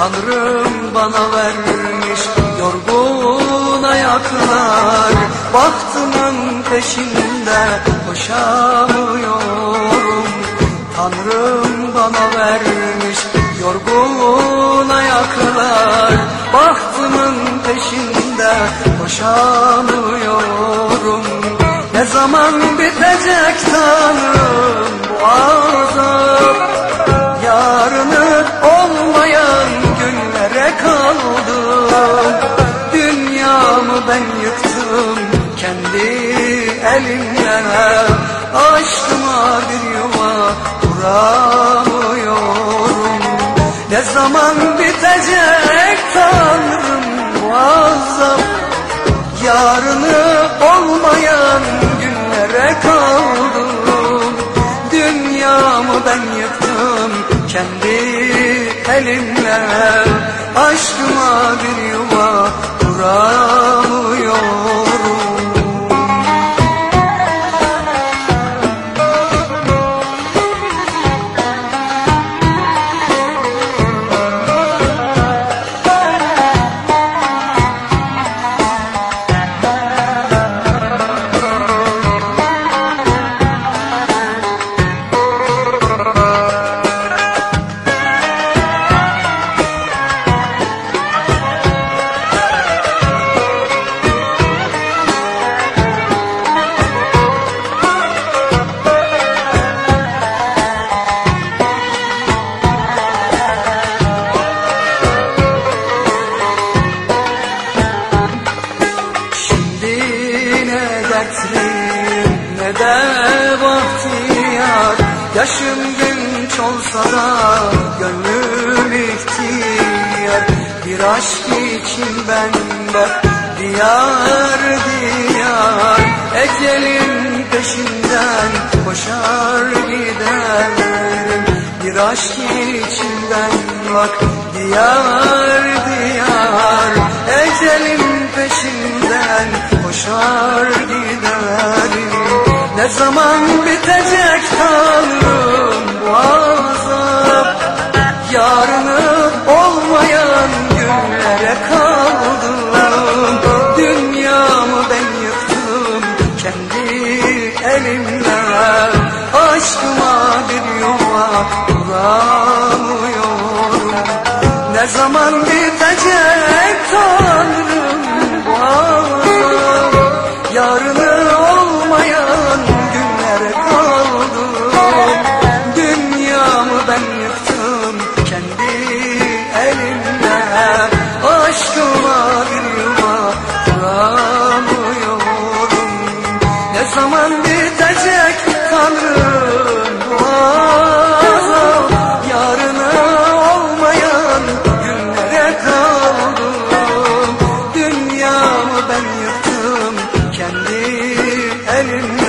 Tanrım bana vermiş yorgun ayaklar. Bahtımın peşinde koşamıyorum. Tanrım bana vermiş yorgun ayaklar. Bahtımın peşinde koşamıyorum. Ne zaman bitecek Tanrım bu azap? Yarını olmayan günlere kaldım. Dünyamı ben yıktım kendi elimle. Aşkıma bir yuva kuramıyorum. Ne zaman bitecek Tanrım bu azap? Yarını olmayan günlere kaldım. Dünyamı ben yıktım kendi elimle. Aşkıma bir yuva kuramıyorum. Ne de bahtiyar, yaşım genç olsa da gönlüm ihtiyar. Bir aşk için ben de diyar diyar, ecelin peşinden koşar giderim. Bir aşk için ben bak diyar diyar, ecelin peşinden koşar giderim. Ne zaman bitecek Tanrım bu azap? Yarını olmayan günlere kaldım. Dünyamı ben yıktım kendi elimle. Aşkıma bir yuva kuramıyorum. Ne zaman bitecek Tanrım bu azap? Yarını olmayan günlere kaldım. Dünyamı ben yıktım kendi elimle. Aşkıma bir yuva kuramıyorum. Ne zaman bitecek Tanrım bu azap? Yarını olmayan günlere kaldım. Dünyamı ben yıktım kendi elimle.